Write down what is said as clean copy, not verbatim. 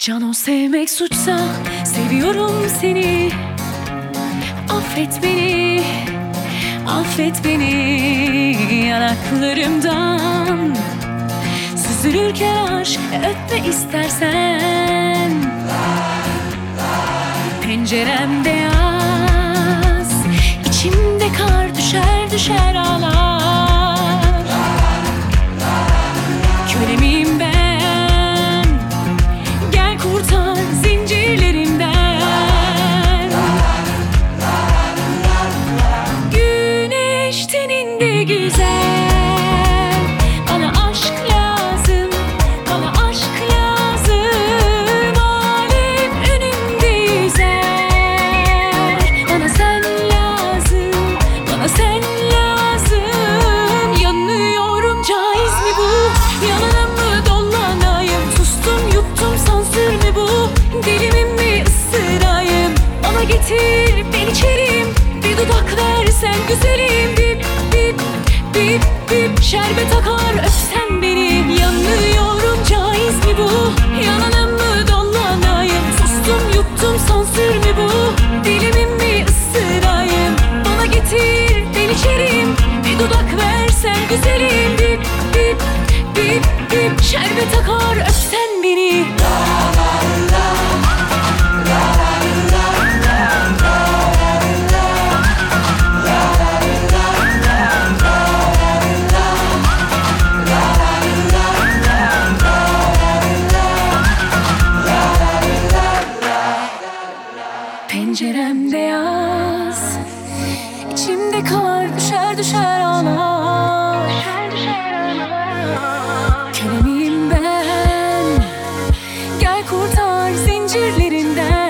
Cano sevmek suçsa seviyorum seni. Affet beni, affet beni. Yanaklarımdan süzülürken aşk öpme istersen. Penceremde yaz, içimde kar düşer düşer ağlar. Köle miyim ben? Gel kurtar zincirlerimden. Güneş teninde güzel. Bana aşk lazım, bana aşk lazım. Alem önümde yüzer. Bana sen lazım, bana sen lazım. Yanıyorum, caiz mi bu? Yalanım mı dolanayım? Sustum yuttum, sansür mü bu? Dilimim mi ısırayım? Bana getir ben içerim. Bir dudak versen güzelim. Bip bip bip bip şerbet akar öpsen beni. Yanıyorum, caiz mi bu? Yalanım mı dolanayım? Sustum yuttum, sansür mü bu? Dilimim mi ısırayım? Bana getir ben içerim. Bir dudak versen güzelim. Bip bip bip bip şerbet akar öpsen beni. Penceremde yaz, içimde kar düşer düşer ağlar. Köle miyim ben? Gel kurtar zincirlerinden.